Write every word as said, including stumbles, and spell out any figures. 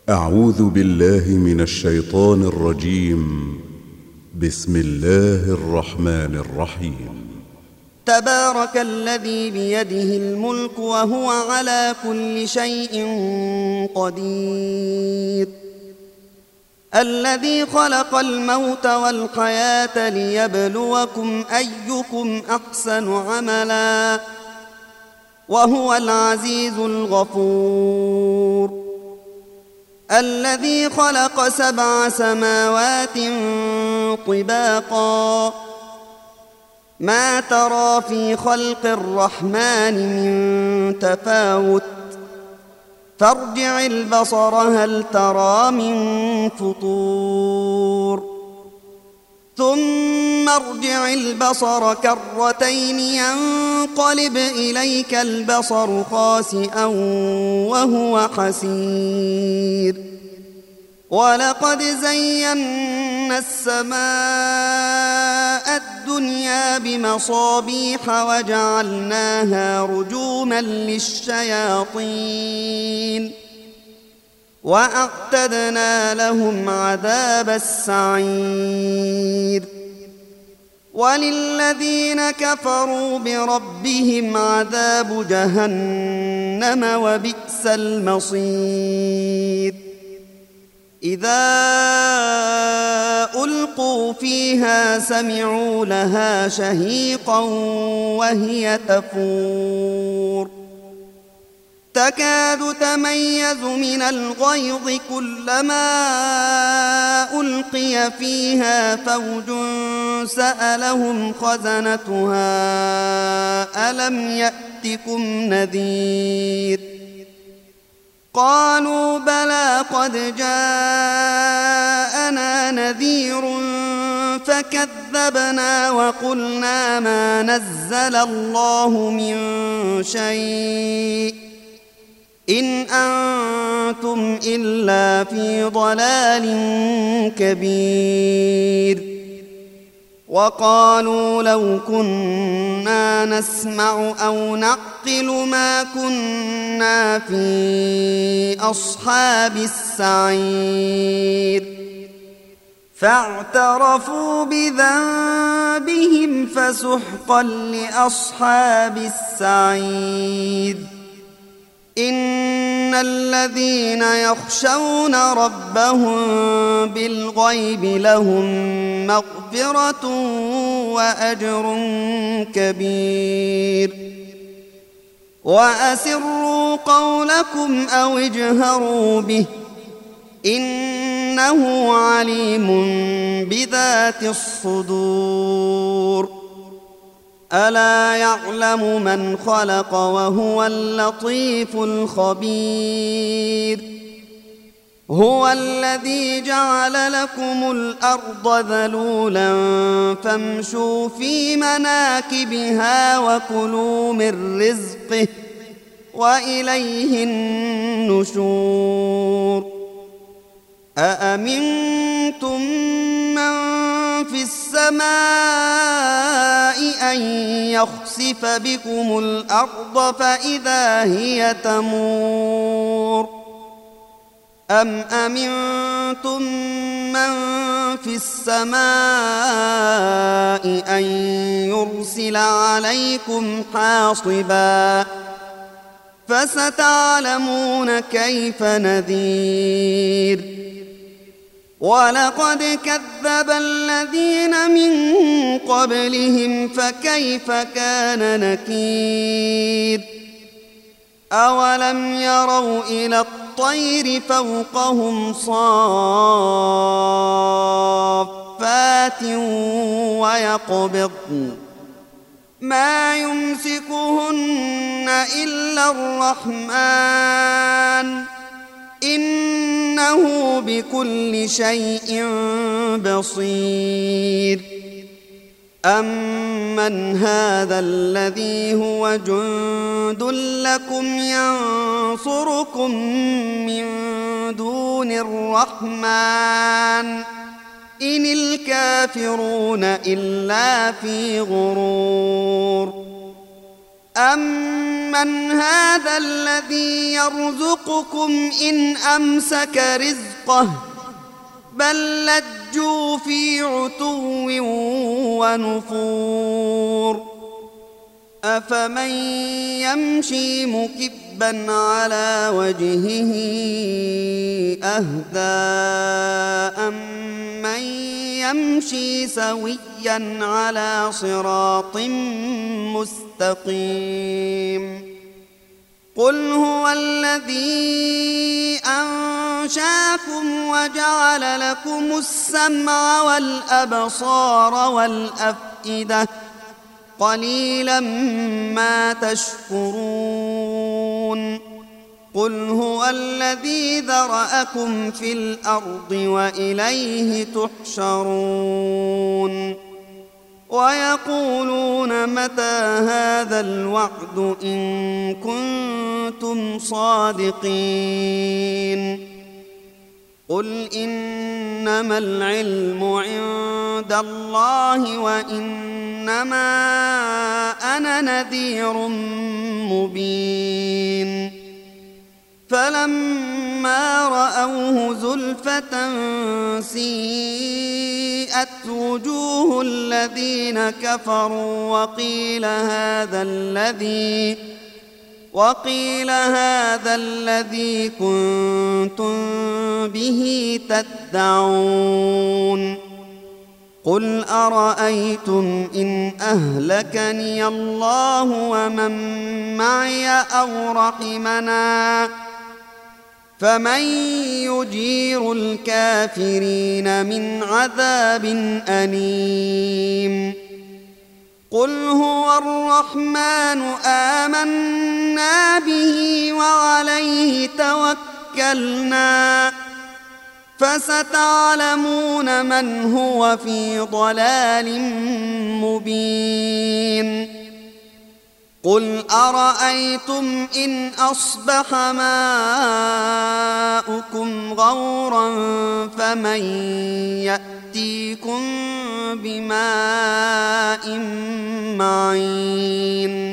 أعوذ بالله من الشيطان الرجيم. بسم الله الرحمن الرحيم. تبارك الذي بيده الملك وهو على كل شيء قدير، الذي خلق الموت والحياة ليبلوكم أيكم أحسن عملا وهو العزيز الغفور، الذي خلق سبع سماوات طباقا ما ترى في خلق الرحمن من تفاوت فارجع البصر هل ترى من فطور ثم ارجع البصر كرتين ينقلب إليك البصر خاسئا وهو حسير، ولقد زينا السماء الدنيا بمصابيح وجعلناها رجوما للشياطين وأعتدنا لهم عذاب السعير، وللذين كفروا بربهم عذاب جهنم وبئس المصير. إذا ألقوا فيها سمعوا لها شهيقا وهي تفور تكاد تميز من الغيظ كلما ألقي فيها فوج سألهم خزنتها ألم يأتكم نذير، قالوا بلى قد جاءنا نذير فكذبنا وقلنا ما نزل الله من شيء إن أنتم إلا في ضلال كبير، وقالوا لو كنا نسمع أو نعقل ما كنا في أصحاب السعير، فاعترفوا بذنبهم فسحقا لأصحاب السعير. إن الذين يخشون ربهم بالغيب لهم مغفرة وأجر كبير، وأسروا قولكم أو اجهروا به إنه عليم بذات الصدور. ألا يعلم من خلق وهو اللطيف الخبير، هو الذي جعل لكم الأرض ذلولا فامشوا في مناكبها وكلوا من رزقه وإليه النشور. أأمنتم من في السماء أن يخسف بكم الأرض فإذا هي تمور، أم أمنتم من في السماء أن يرسل عليكم حاصبا فستعلمون كيف نذير. ولقد كذب الذين من قبلهم فكيف كان نكير. أولم يروا إلى الطير فوقهم صافات ويقبضن ما يمسكهن إلا الرحمن إنه بكل شيء بصير. أمن هذا الذي هو جند لكم ينصركم من دون الرحمن إن الكافرون إلا في غرور. أَمَّنْ هَذَا الَّذِي يَرْزُقُكُمْ إِنْ أَمْسَكَ رِزْقَهُ بَل لَّجُّوا فِي عُتُوٍّ وَنُفُورٍ أَفَمَن يَمْشِي مُكِبًّا عَلَى وَجْهِهِ أَهْدَىٰ أَمَّن يَمْشِي سَوِيًّا عَلَى صِرَاطٍ مُّسْتَقِيمٍ قُلْ هُوَ الَّذِي أَنشَأَكُمْ وَجَعَلَ لَكُمُ السَّمْعَ وَالْأَبْصَارَ وَالْأَفْئِدَةَ قَلِيلًا مَا تَشْكُرُونَ قُلْ هُوَ الَّذِي ذَرَأَكُمْ فِي الْأَرْضِ وَإِلَيْهِ تُحْشَرُونَ وَيَقُولُونَ مَتَىٰ هَٰذَا الْوَعْدُ إِن كُنتُمْ صَادِقِينَ قُلْ إِنَّمَا الْعِلْمُ عِندَ اللَّهِ وَإِنَّمَا أَنَا نَذِيرٌ مُّبِينٌ فَلَمَّا رَأَوْهُ زُلْفَةً سِيئَتْ وُجُوهُ الَّذِينَ كَفَرُوا وَقِيلَ هَٰذَا الَّذِي وَقِيلَ هَٰذَا الَّذِي كُنتُم بِهِ تَدَّعُونَ قُلْ أَرَأَيْتُمْ إِنْ أَهْلَكَنِيَ اللَّهُ وَمَن مَّعِيَ أَوْ رَحِمَنَا فَمَن يُجِيرُ الْكَافِرِينَ مِنْ عَذَابٍ أَلِيمٍ قُلْ هُوَ الرَّحْمَٰنُ آمَنَّا بِهِ وَعَلَيْهِ تَوَكَّلْنَا فَسَتَعْلَمُونَ مَنْ هُوَ فِي ضَلَالٍ مُّبِينٍ قُلْ أَرَأَيْتُمْ إِنْ أَصْبَحَ مَاؤُكُمْ غَوْرًا فَمَن يَأْتِيكُم بِمَاءٍ مَّعِينٍ